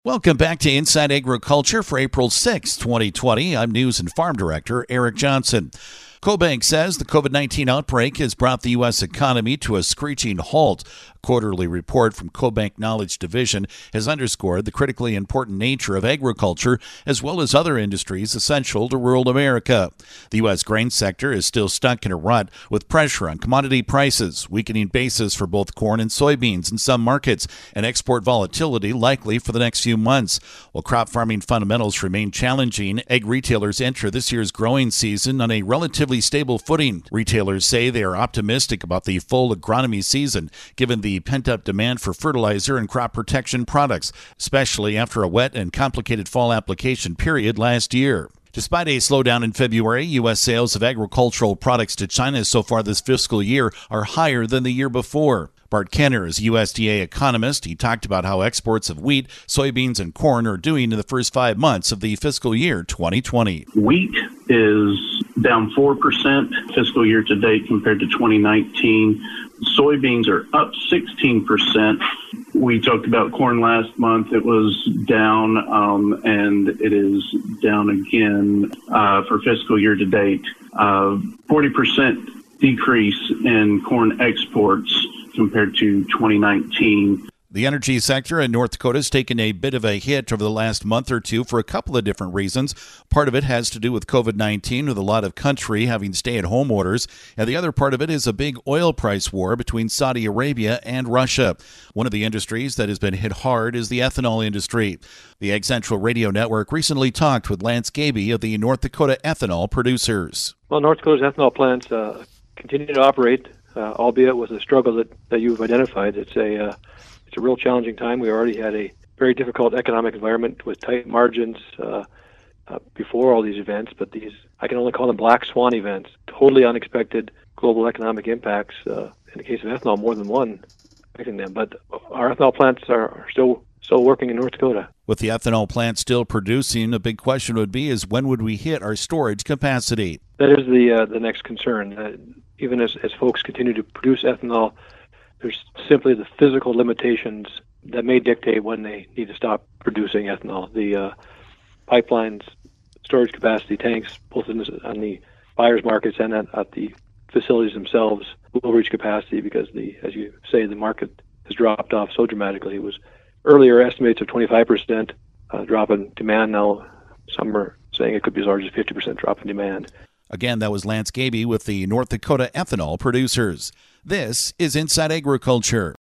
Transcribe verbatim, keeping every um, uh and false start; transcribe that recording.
Welcome back to Inside Agriculture for April sixth, twenty twenty. I'm News and Farm Director Eric Johnson. CoBank says the COVID nineteen outbreak has brought the U S economy to a screeching halt. A quarterly report from CoBank Knowledge Division has underscored the critically important nature of agriculture as well as other industries essential to rural America. The U S grain sector is still stuck in a rut with pressure on commodity prices, weakening basis for both corn and soybeans in some markets, and export volatility likely for the next few months. While crop farming fundamentals remain challenging, egg retailers enter this year's growing season on a relatively stable footing. Retailers say they are optimistic about the full agronomy season, given the pent-up demand for fertilizer and crop protection products, especially after a wet and complicated fall application period last year. Despite a slowdown in February, U S sales of agricultural products to China so far this fiscal year are higher than the year before. Bart Kenner is U S D A economist. He talked about how exports of wheat, soybeans, and corn are doing in the first five months of the fiscal year twenty twenty. Wheat is down four percent fiscal year to date compared to twenty nineteen. Soybeans are up sixteen percent. We talked about corn last month. It was down, um, and it is down again uh, for fiscal year to date. Uh, forty percent decrease in corn exports compared to twenty nineteen. The energy sector in North Dakota has taken a bit of a hit over the last month or two for a couple of different reasons. Part of it has to do with COVID nineteen, with a lot of country having stay-at-home orders, and the other part of it is a big oil price war between Saudi Arabia and Russia. One of the industries that has been hit hard is the ethanol industry. The Ag Central Radio Network recently talked with Lance Gaby of the North Dakota ethanol producers. Well, North Dakota's ethanol plants uh, continue to operate, uh, albeit with a struggle that, that you've identified. It's a uh, It's a real challenging time. We already had a very difficult economic environment with tight margins uh, uh, before all these events, but these, I can only call them black swan events, totally unexpected global economic impacts. Uh, in the case of ethanol, more than one affecting them. But our ethanol plants are, are still still working in North Dakota. With the ethanol plant still producing, a big question would be is when would we hit our storage capacity? That is the uh, the next concern. Uh, even as, as folks continue to produce ethanol, there's simply the physical limitations that may dictate when they need to stop producing ethanol. The uh, pipelines, storage capacity, tanks, both in the, on the buyers' markets and at, at the facilities themselves, will reach capacity because, the, as you say, the market has dropped off so dramatically. It was earlier estimates of twenty-five percent uh, drop in demand. Now some are saying it could be as large as fifty percent drop in demand. Again, that was Lance Gaby with the North Dakota ethanol producers. This is Inside Agriculture.